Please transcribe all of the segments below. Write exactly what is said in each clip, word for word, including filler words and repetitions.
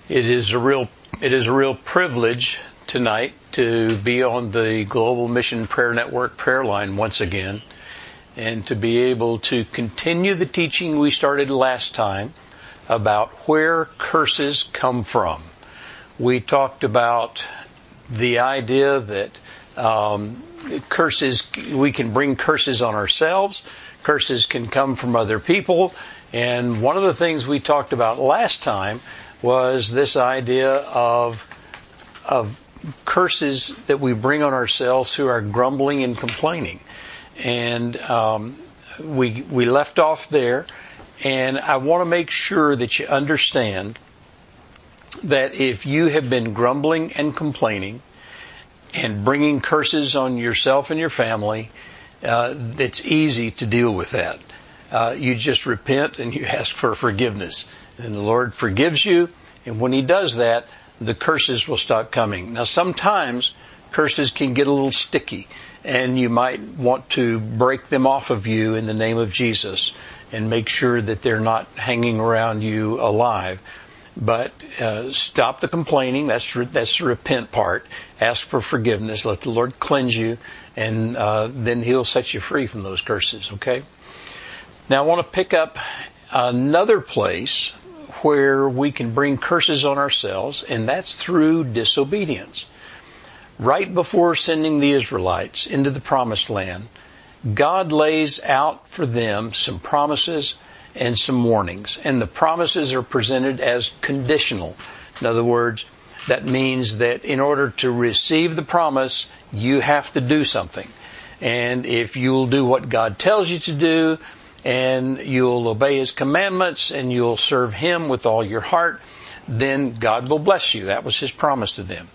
It is a real it is a real privilege tonight to be on the Global Mission Prayer Network prayer line once again, and to be able to continue the teaching we started last time about where curses come from. We talked about the idea that um, curses, we can bring curses on ourselves. Curses can come from other people. And one of the things we talked about last time was this idea of of curses that we bring on ourselves through our grumbling and complaining. And um, we we left off there, and I want to make sure that you understand that if you have been grumbling and complaining and bringing curses on yourself and your family, uh, it's easy to deal with that. Uh, you just repent and you ask for forgiveness. And the Lord forgives you, and when He does that, the curses will stop coming. Now, sometimes curses can get a little sticky, and you might want to break them off of you in the name of Jesus and make sure that they're not hanging around you alive. But uh, stop the complaining. That's that's the repent part. Ask for forgiveness. Let the Lord cleanse you, and uh, then He'll set you free from those curses, okay? Now, I want to pick up another place where we can bring curses on ourselves, and that's through disobedience. Right before sending the Israelites into the Promised Land, God lays out for them some promises and some warnings. And the promises are presented as conditional. In other words, that means that in order to receive the promise, you have to do something. And if you'll do what God tells you to do, and you'll obey His commandments, and you'll serve Him with all your heart, then God will bless you. That was His promise to them.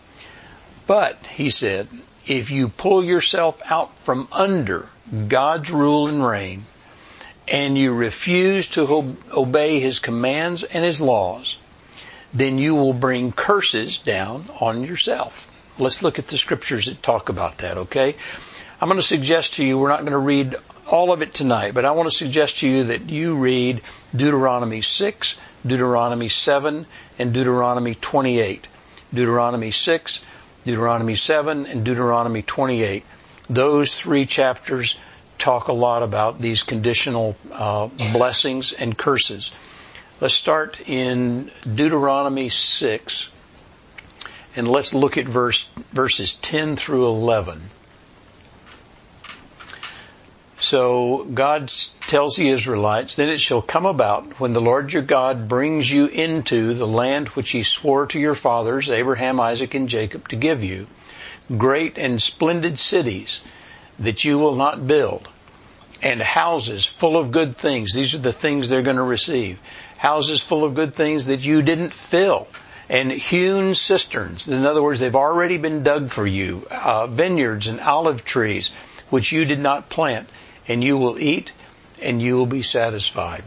But, He said, if you pull yourself out from under God's rule and reign, and you refuse to obey His commands and His laws, then you will bring curses down on yourself. Let's look at the scriptures that talk about that, okay? I'm going to suggest to you, we're not going to read all of it tonight, but I want to suggest to you that you read Deuteronomy six, Deuteronomy seven, and Deuteronomy twenty-eight. Deuteronomy six, Deuteronomy seven, and Deuteronomy twenty-eight. Those three chapters talk a lot about these conditional uh, blessings and curses. Let's start in Deuteronomy six, and let's look at verse verses ten through eleven. So God tells the Israelites, then it shall come about when the Lord your God brings you into the land which He swore to your fathers, Abraham, Isaac, and Jacob, to give you, great and splendid cities that you will not build, and houses full of good things. These are the things they're going to receive. Houses full of good things that you didn't fill, and hewn cisterns. In other words, they've already been dug for you. Uh, vineyards and olive trees, which you did not plant. And you will eat, and you will be satisfied.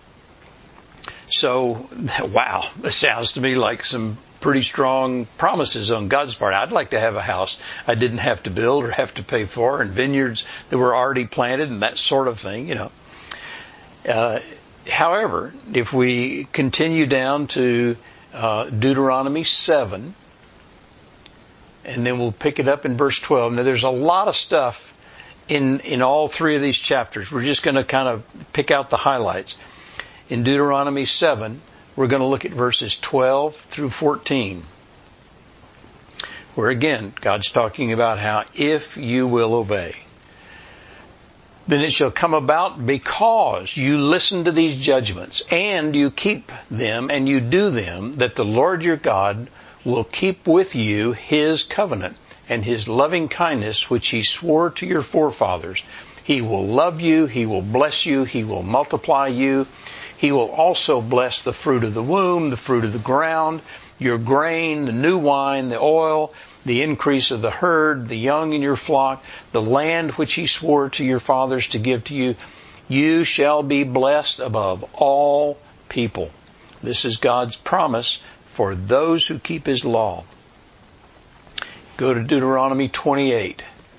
So, wow, it sounds to me like some pretty strong promises on God's part. I'd like to have a house I didn't have to build or have to pay for, and vineyards that were already planted, and that sort of thing, you know. Uh, however, if we continue down to uh, Deuteronomy seven, and then we'll pick it up in verse twelve. Now, there's a lot of stuff In, in all three of these chapters. We're just going to kind of pick out the highlights. In Deuteronomy seven, we're going to look at verses twelve through fourteen, where again, God's talking about how if you will obey, then it shall come about because you listen to these judgments and you keep them and you do them, that the Lord your God will keep with you His covenant and His loving kindness, which He swore to your forefathers. He will love you, He will bless you, He will multiply you. He will also bless the fruit of the womb, the fruit of the ground, your grain, the new wine, the oil, the increase of the herd, the young in your flock, the land which He swore to your fathers to give to you. You shall be blessed above all people. This is God's promise for those who keep His law. Go to Deuteronomy twenty-eight.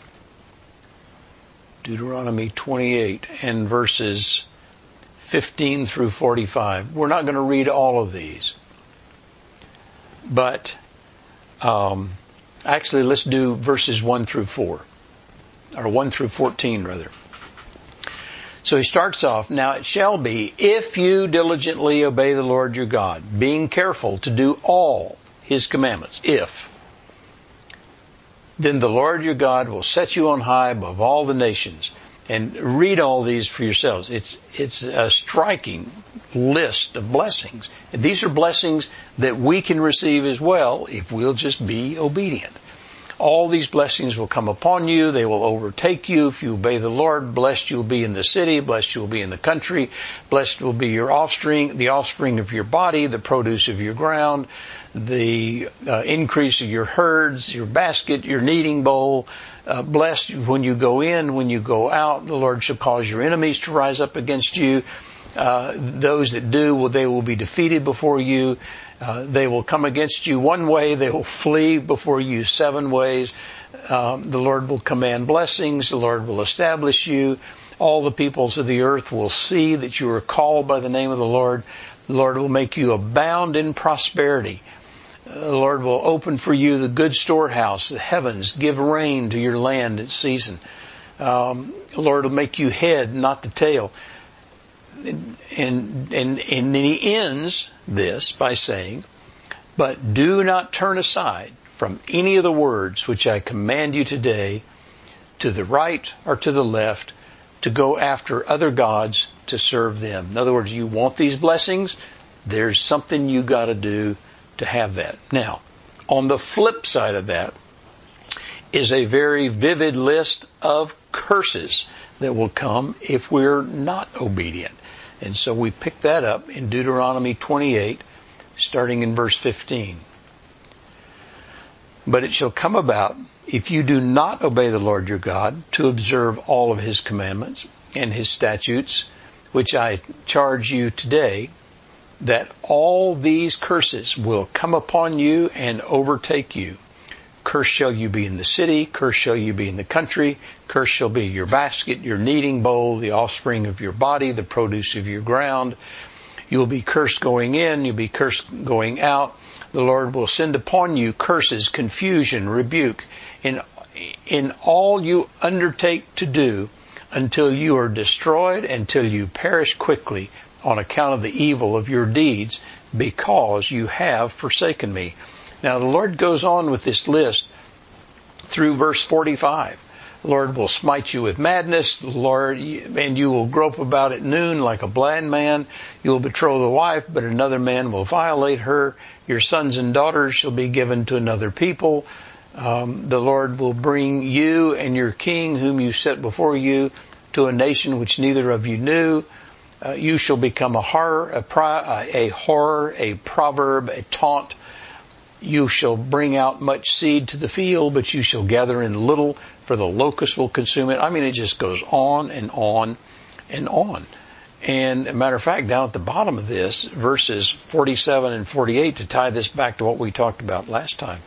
Deuteronomy twenty-eight and verses fifteen through forty-five. We're not going to read all of these. But um, actually, let's do verses one through four, or one through fourteen, rather. So he starts off, now it shall be, if you diligently obey the Lord your God, being careful to do all his commandments, if, then the Lord your God will set you on high above all the nations. And read all these for yourselves. It's it's a striking list of blessings. And these are blessings that we can receive as well if we'll just be obedient. All these blessings will come upon you. They will overtake you if you obey the Lord. Blessed you will be in the city. Blessed you will be in the country. Blessed will be your offspring, the offspring of your body, the produce of your ground, the uh, increase of your herds, your basket, your kneading bowl. Uh, blessed when you go in, when you go out. The Lord shall cause your enemies to rise up against you. Uh, those that do, well, they will be defeated before you. Uh, they will come against you one way. They will flee before you seven ways. Um, the Lord will command blessings. The Lord will establish you. All the peoples of the earth will see that you are called by the name of the Lord. The Lord will make you abound in prosperity. The Lord will open for you the good storehouse, the heavens, give rain to your land in season. Um, the Lord will make you head, not the tail. And, and, and, and then he ends this by saying, but do not turn aside from any of the words which I command you today to the right or to the left to go after other gods to serve them. In other words, you want these blessings? There's something you got to do to have that. Now, on the flip side of that is a very vivid list of curses that will come if we're not obedient. And so we pick that up in Deuteronomy twenty-eight, starting in verse fifteen. But it shall come about, if you do not obey the Lord your God, to observe all of his commandments and his statutes, which I charge you today, that all these curses will come upon you and overtake you. Cursed shall you be in the city, cursed shall you be in the country, cursed shall be your basket, your kneading bowl, the offspring of your body, the produce of your ground. You will be cursed going in, you'll be cursed going out. The Lord will send upon you curses, confusion, rebuke, in, in all you undertake to do until you are destroyed, until you perish quickly on account of the evil of your deeds, because you have forsaken me. Now the Lord goes on with this list through verse forty-five. The Lord will smite you with madness, the Lord, and you will grope about at noon like a blind man. You will betroth a wife, but another man will violate her. Your sons and daughters shall be given to another people. Um, the Lord will bring you and your king, whom you set before you, to a nation which neither of you knew. Uh, you shall become a horror, a, pro, a horror, a proverb, a taunt. You shall bring out much seed to the field, but you shall gather in little, for the locust will consume it. I mean, it just goes on and on and on. And, as a matter of fact, down at the bottom of this, verses forty-seven and forty-eight, to tie this back to what we talked about last time,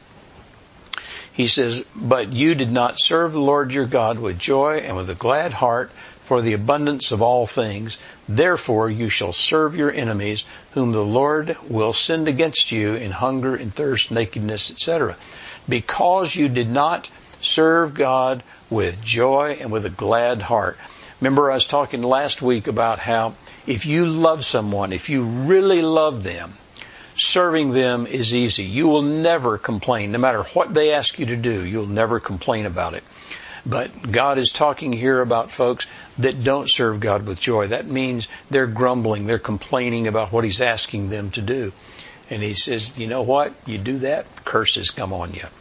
he says, but you did not serve the Lord your God with joy and with a glad heart for the abundance of all things. Therefore you shall serve your enemies, whom the Lord will send against you in hunger and thirst, nakedness, et cetera. Because you did not serve God with joy and with a glad heart. Remember, I was talking last week about how if you love someone, if you really love them, serving them is easy. You will never complain. No matter what they ask you to do, you'll never complain about it. But God is talking here about folks that don't serve God with joy. That means they're grumbling, they're complaining about what He's asking them to do. And He says, you know what? You do that, curses come on you.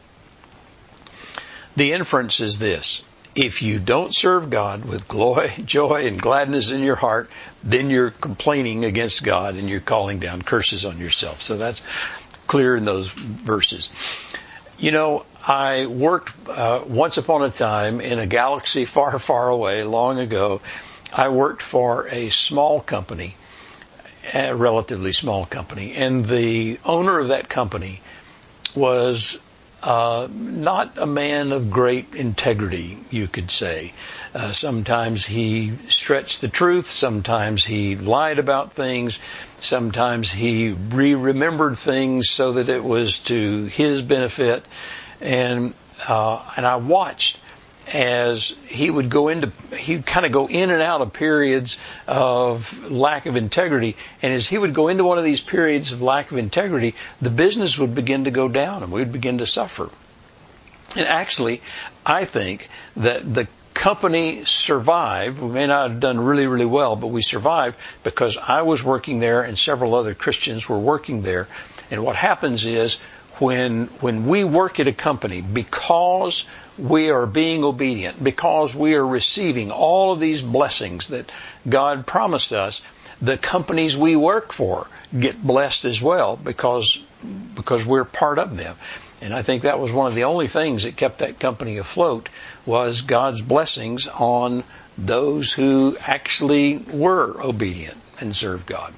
The inference is this. If you don't serve God with joy and gladness in your heart, then you're complaining against God and you're calling down curses on yourself. So that's clear in those verses. You know, I worked uh, once upon a time in a galaxy far, far away, long ago. I worked for a small company, a relatively small company, and the owner of that company was uh, not a man of great integrity, you could say. Uh, sometimes he stretched the truth. Sometimes he lied about things. Sometimes he re-remembered things so that it was to his benefit. And uh, and I watched as he would go into, he'd kind of go in and out of periods of lack of integrity. And as he would go into one of these periods of lack of integrity, the business would begin to go down and we would begin to suffer. And actually, I think that the company survived. We may not have done really, really well, but we survived because I was working there and several other Christians were working there. And what happens is when, when we work at a company, because we are being obedient, because we are receiving all of these blessings that God promised us, the companies we work for get blessed as well because, because we're part of them. And I think that was one of the only things that kept that company afloat was God's blessings on those who actually were obedient and served God.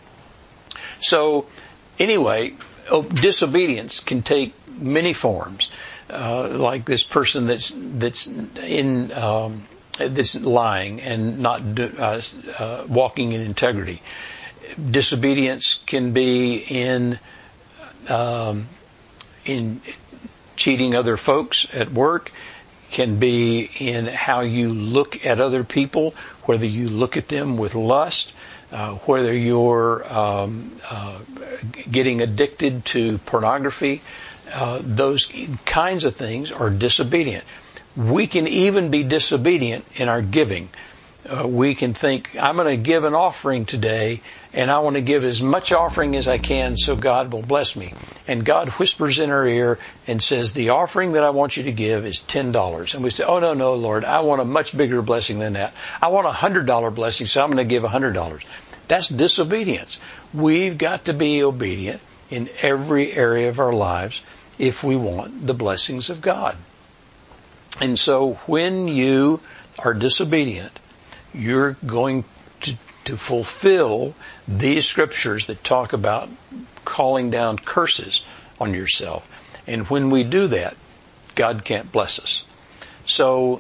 So anyway, disobedience can take many forms. Uh, like this person that's that's in um, that's lying and not do, uh, uh, walking in integrity. Disobedience can be in um, in cheating other folks at work. Can be in how you look at other people, whether you look at them with lust, uh, whether you're um, uh, getting addicted to pornography. Uh, those kinds of things are disobedient. We can even be disobedient in our giving. Uh, we can think, I'm going to give an offering today, and I want to give as much offering as I can so God will bless me. And God whispers in our ear and says, the offering that I want you to give is ten dollars. And we say, oh, no, no, Lord, I want a much bigger blessing than that. I want a one hundred dollars blessing, so I'm going to give one hundred dollars. That's disobedience. We've got to be obedient in every area of our lives if we want the blessings of God. And so when you are disobedient, you're going to, to fulfill these scriptures that talk about calling down curses on yourself. And when we do that, God can't bless us. So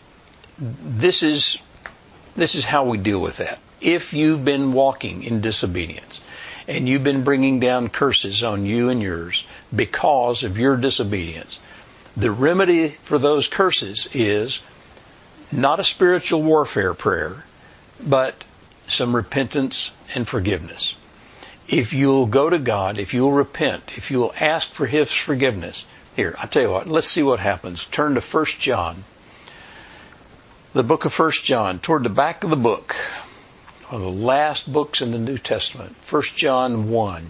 this is, this is how we deal with that. If you've been walking in disobedience, and you've been bringing down curses on you and yours because of your disobedience, the remedy for those curses is not a spiritual warfare prayer, but some repentance and forgiveness. If you'll go to God, if you'll repent, if you'll ask for His forgiveness, here, I'll tell you what, let's see what happens. Turn to First John, the book of First John, toward the back of the book. One of the last books in the New Testament, First John one.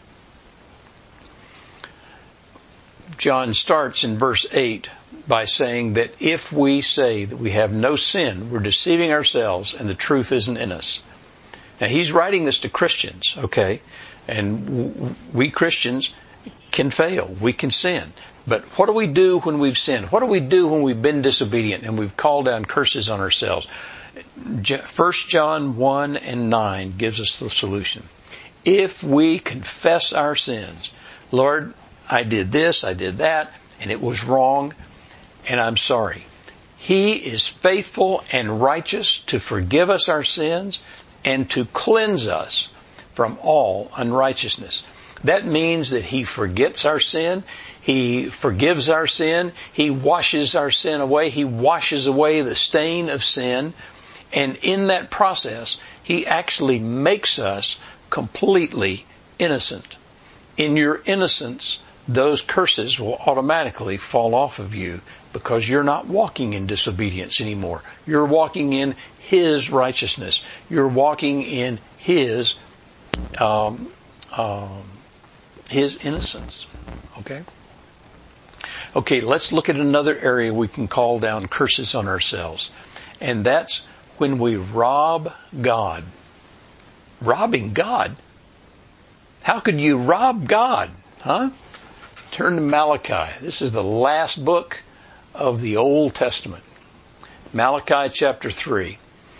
John starts in verse eight by saying that if we say that we have no sin, we're deceiving ourselves and the truth isn't in us. Now he's writing this to Christians, okay? And we Christians can fail. We can sin. But what do we do when we've sinned? What do we do when we've been disobedient and we've called down curses on ourselves? First John one and nine gives us the solution. If we confess our sins, Lord, I did this, I did that, and it was wrong, and I'm sorry. He is faithful and righteous to forgive us our sins and to cleanse us from all unrighteousness. That means that He forgets our sin. He forgives our sin. He washes our sin away. He washes away the stain of sin. And in that process, He actually makes us completely innocent. In your innocence, those curses will automatically fall off of you because you're not walking in disobedience anymore. You're walking in His righteousness. You're walking in His um, um, His innocence. Okay? Okay, let's look at another area we can call down curses on ourselves. And that's when we rob God. Robbing God? How could you rob God? Huh? Turn to Malachi. This is the last book of the Old Testament. Malachi chapter three.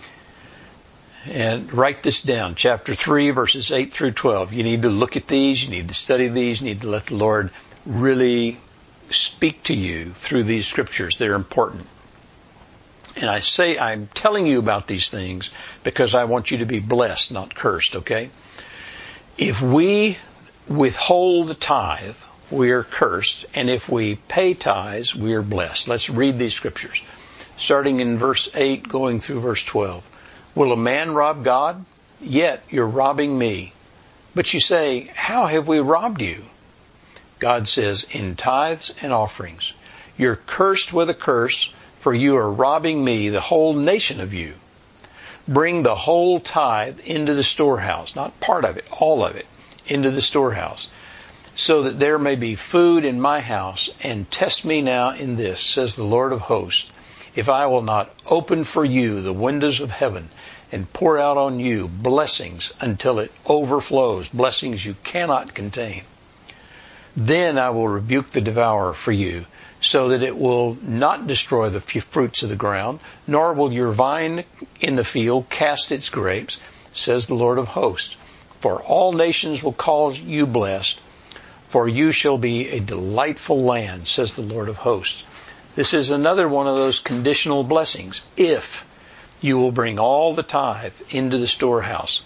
And write this down. Chapter three, verses eight through twelve. You need to look at these. You need to study these. You need to let the Lord really speak to you through these scriptures. They're important. And I say, I'm telling you about these things because I want you to be blessed, not cursed, okay? If we withhold the tithe, we are cursed. And if we pay tithes, we are blessed. Let's read these scriptures. Starting in verse eight, going through verse twelve. Will a man rob God? Yet you're robbing me. But you say, how have we robbed you? God says, in tithes and offerings. You're cursed with a curse, for you are robbing me, the whole nation of you. Bring the whole tithe into the storehouse, not part of it, all of it, into the storehouse, so that there may be food in my house, and test me now in this, says the Lord of hosts, if I will not open for you the windows of heaven and pour out on you blessings until it overflows, blessings you cannot contain. Then I will rebuke the devourer for you, so that it will not destroy the fruits of the ground, nor will your vine in the field cast its grapes, says the Lord of hosts. For all nations will call you blessed, for you shall be a delightful land, says the Lord of hosts. This is another one of those conditional blessings, if you will bring all the tithe into the storehouse.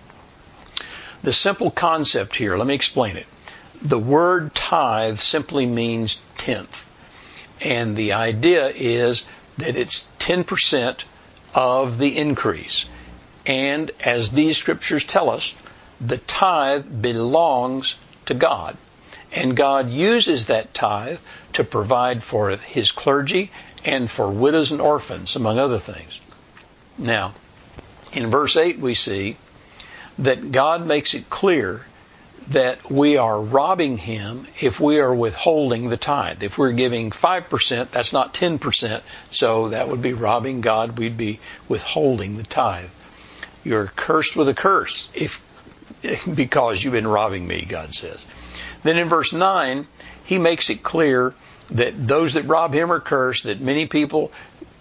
The simple concept here, let me explain it. The word tithe simply means tenth. And the idea is that it's ten percent of the increase. And as these scriptures tell us, the tithe belongs to God. And God uses that tithe to provide for His clergy and for widows and orphans, among other things. Now, in verse eight we see that God makes it clear that we are robbing Him if we are withholding the tithe. If we're giving five percent, that's not ten percent, so that would be robbing God. We'd be withholding the tithe. You're cursed with a curse if because you've been robbing me, God says. Then in verse nine, He makes it clear that those that rob Him are cursed, that many people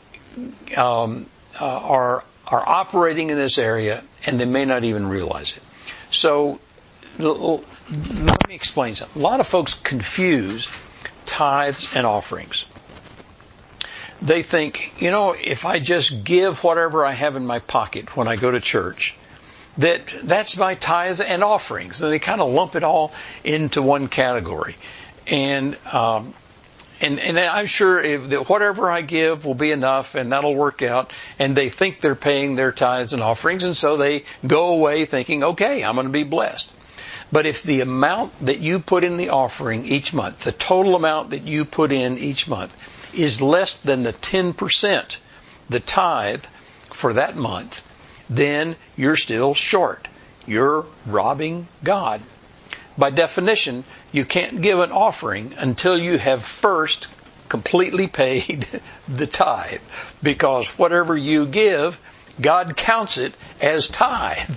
um, uh, are are operating in this area, and they may not even realize it. So, let me explain something. A lot of folks confuse tithes and offerings. They think, you know, if I just give whatever I have in my pocket when I go to church, that that's my tithes and offerings. And they kind of lump it all into one category. And um, and, and I'm sure if, that whatever I give will be enough and that'll work out. And they think they're paying their tithes and offerings. And so they go away thinking, okay, I'm going to be blessed. But if the amount that you put in the offering each month, the total amount that you put in each month, is less than the ten percent, the tithe for that month, then you're still short. You're robbing God. By definition, you can't give an offering until you have first completely paid the tithe, because whatever you give, God counts it as tithe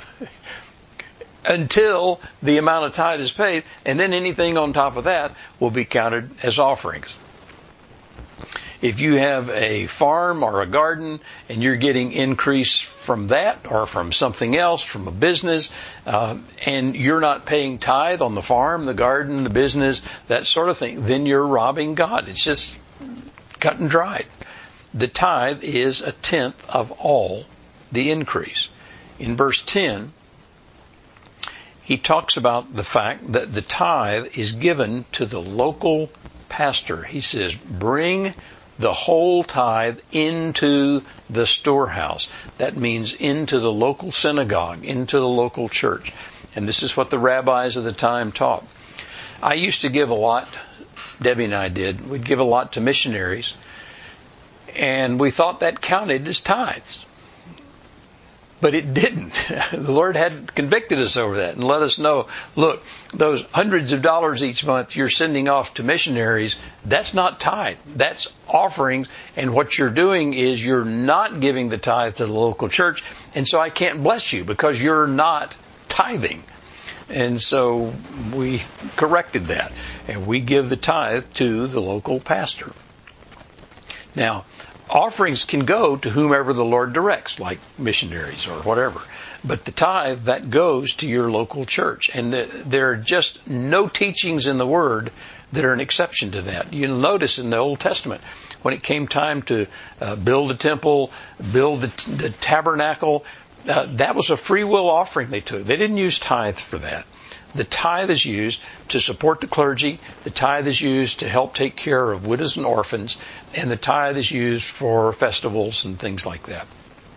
until the amount of tithe is paid, and then anything on top of that will be counted as offerings. If you have a farm or a garden and you're getting increase from that or from something else, from a business, uh, and you're not paying tithe on the farm, the garden, the business, that sort of thing, then you're robbing God. It's just cut and dried. The tithe is a tenth of all the increase. In verse ten, he talks about the fact that the tithe is given to the local pastor. He says, bring the whole tithe into the storehouse. That means into the local synagogue, into the local church. And this is what the rabbis of the time taught. I used to give a lot, Debbie and I did, we'd give a lot to missionaries, and we thought that counted as tithes. But it didn't. The Lord had convicted us over that and let us know, look, those hundreds of dollars each month you're sending off to missionaries, that's not tithe. That's offerings. And what you're doing is you're not giving the tithe to the local church. And so I can't bless you because you're not tithing. And so we corrected that. And we give the tithe to the local pastor. Now, offerings can go to whomever the Lord directs, like missionaries or whatever. But the tithe, that goes to your local church. And the, there are just no teachings in the Word that are an exception to that. You'll notice in the Old Testament, when it came time to uh, build a temple, build the, the tabernacle, uh, that was a free will offering they took. They didn't use tithe for that. The tithe is used to support the clergy. The tithe is used to help take care of widows and orphans. And the tithe is used for festivals and things like that.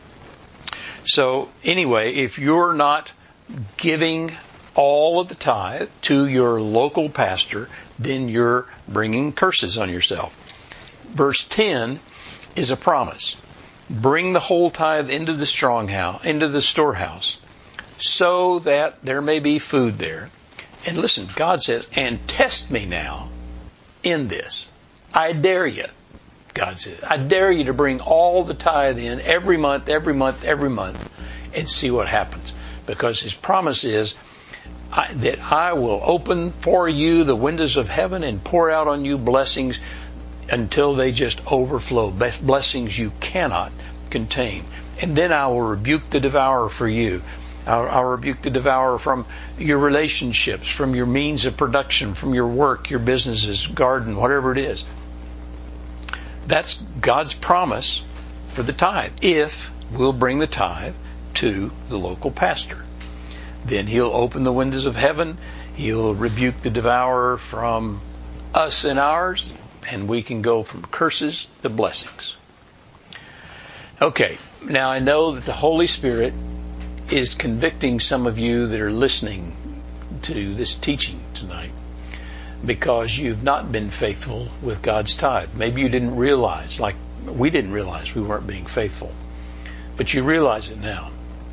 So anyway, if you're not giving all of the tithe to your local pastor, then you're bringing curses on yourself. Verse ten is a promise. Bring the whole tithe into the strong house, into the storehouse, so that there may be food there. And listen, God says, and test me now in this. I dare you, God says. I dare you to bring all the tithe in every month, every month, every month, and see what happens. Because His promise is I, that I will open for you the windows of heaven and pour out on you blessings until they just overflow. Blessings you cannot contain. And then I will rebuke the devourer for you. I'll, I'll rebuke the devourer from your relationships, from your means of production, from your work, your businesses, garden, whatever it is. That's God's promise for the tithe. If we'll bring the tithe to the local pastor, then He'll open the windows of heaven. He'll rebuke the devourer from us and ours, and we can go from curses to blessings. Okay, now I know that the Holy Spirit is convicting some of you that are listening to this teaching tonight because you've not been faithful with God's tithe. Maybe you didn't realize, like we didn't realize we weren't being faithful, but you realize it now.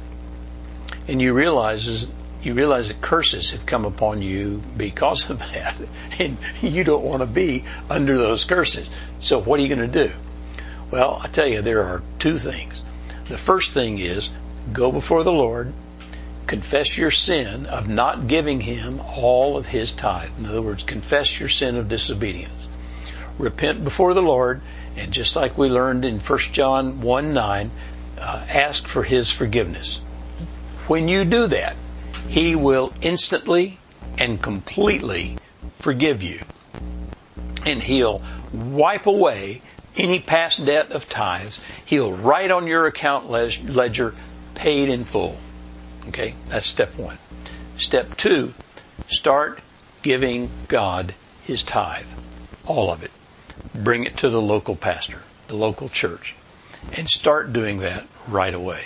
And you realize you realize that curses have come upon you because of that, and you don't want to be under those curses. So what are you going to do? Well, I tell you, there are two things. The first thing is go before the Lord, confess your sin of not giving Him all of His tithe. In other words, confess your sin of disobedience. Repent before the Lord, and just like we learned in First John one nine, uh, ask for His forgiveness. When you do that, He will instantly and completely forgive you. And He'll wipe away any past debt of tithes. He'll write on your account ledger, paid in full. Okay, that's step one. Step two, start giving God His tithe. All of it. Bring it to the local pastor, the local church, and start doing that right away.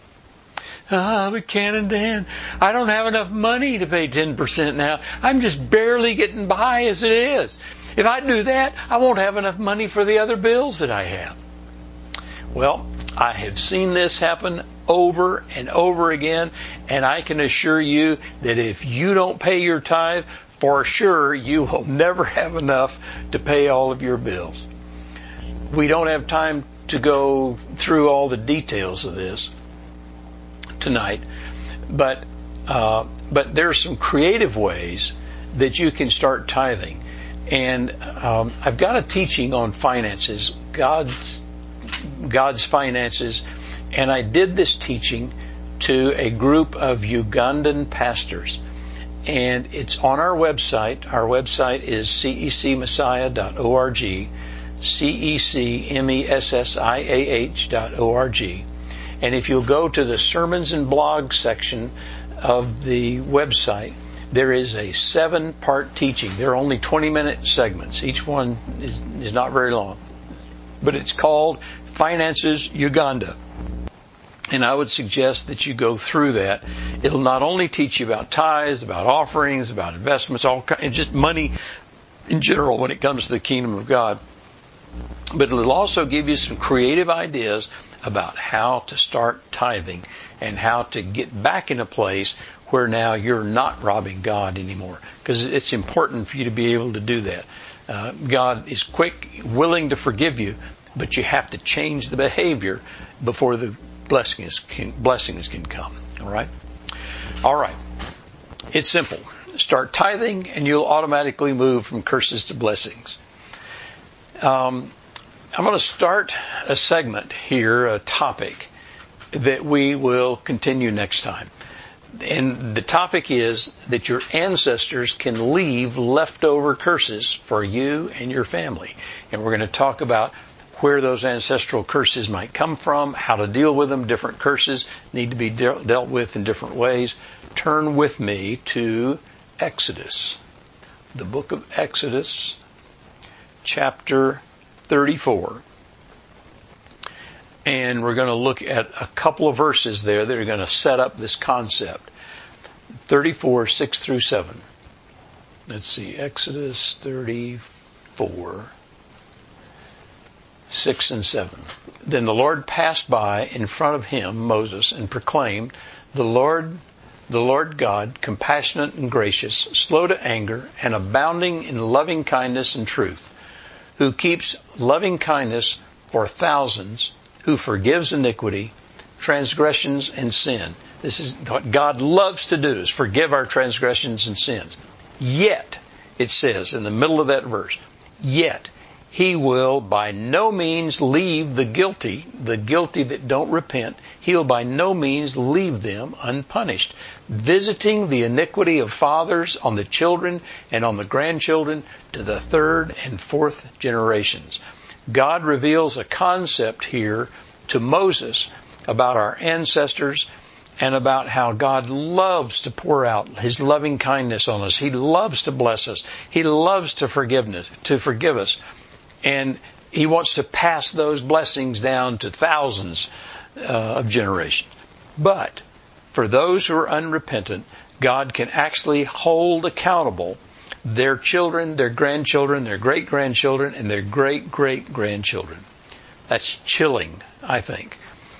Ah, but Canon Dan, I don't have enough money to pay ten percent now. I'm just barely getting by as it is. If I do that, I won't have enough money for the other bills that I have. Well, I have seen this happen over and over again, and I can assure you that if you don't pay your tithe, for sure you will never have enough to pay all of your bills. We don't have time to go through all the details of this tonight, but uh, but there are some creative ways that you can start tithing. And um, I've got a teaching on finances, God's God's finances, and I did this teaching to a group of Ugandan pastors, and it's on our website. Our website is C E C messiah dot org, C E C M E S S I A H dot org. And if you'll go to the sermons and blogs section of the website, there is a seven-part teaching. There are only twenty-minute segments. Each one is, is not very long. But it's called Finances Uganda. And I would suggest that you go through that. It'll not only teach you about tithes, about offerings, about investments, all kinds, just money in general when it comes to the kingdom of God. But it'll also give you some creative ideas about how to start tithing and how to get back in a place where now you're not robbing God anymore. Because it's important for you to be able to do that. Uh, God is quick, willing to forgive you, but you have to change the behavior before the blessings can, blessings can come. All right? All right. It's simple. Start tithing and you'll automatically move from curses to blessings. Um, I'm going to start a segment here, a topic that we will continue next time. And the topic is that your ancestors can leave leftover curses for you and your family. And we're going to talk about where those ancestral curses might come from, how to deal with them. Different curses need to be de- dealt with in different ways. Turn with me to Exodus, the book of Exodus, chapter thirty-four. And we're going to look at a couple of verses there that are going to set up this concept. thirty-four, six through seven. Let's see, Exodus thirty-four, six and seven. Then the Lord passed by in front of him, Moses, and proclaimed, The Lord, the Lord God, compassionate and gracious, slow to anger, and abounding in loving kindness and truth, who keeps loving kindness for thousands, who forgives iniquity, transgressions, and sin. This is what God loves to do, is forgive our transgressions and sins. Yet, it says in the middle of that verse, yet he will by no means leave the guilty, the guilty that don't repent, he'll by no means leave them unpunished, visiting the iniquity of fathers on the children and on the grandchildren to the third and fourth generations. God reveals a concept here to Moses about our ancestors and about how God loves to pour out His loving kindness on us. He loves to bless us. He loves to forgiveness, to forgive us. And He wants to pass those blessings down to thousands uh, of generations. But for those who are unrepentant, God can actually hold accountable their children, their grandchildren, their great-grandchildren, and their great-great-grandchildren. That's chilling, I think.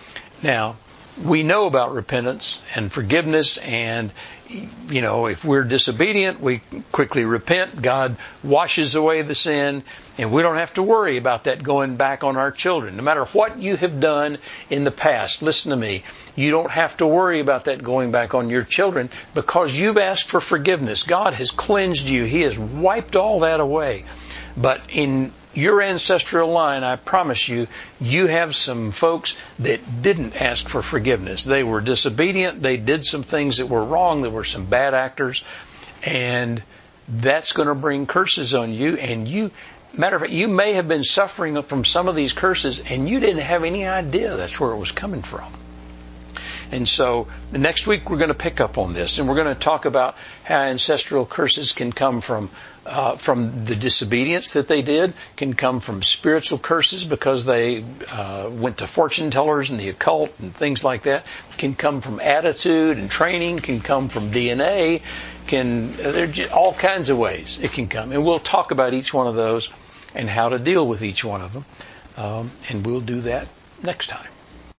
Now, we know about repentance and forgiveness, and, you know, if we're disobedient, we quickly repent. God washes away the sin, and we don't have to worry about that going back on our children. No matter what you have done in the past, listen to me, you don't have to worry about that going back on your children because you've asked for forgiveness. God has cleansed you. He has wiped all that away. But in your ancestral line, I promise you, you have some folks that didn't ask for forgiveness. They were disobedient. They did some things that were wrong. There were some bad actors. And that's going to bring curses on you. And you, matter of fact, you may have been suffering from some of these curses and you didn't have any idea that's where it was coming from. And so the next week we're going to pick up on this, and we're going to talk about how ancestral curses can come from uh, from the disobedience that they did, can come from spiritual curses because they uh, went to fortune tellers and the occult and things like that, can come from attitude and training, can come from D N A, can uh, there's all kinds of ways it can come. And we'll talk about each one of those and how to deal with each one of them, um, and we'll do that next time.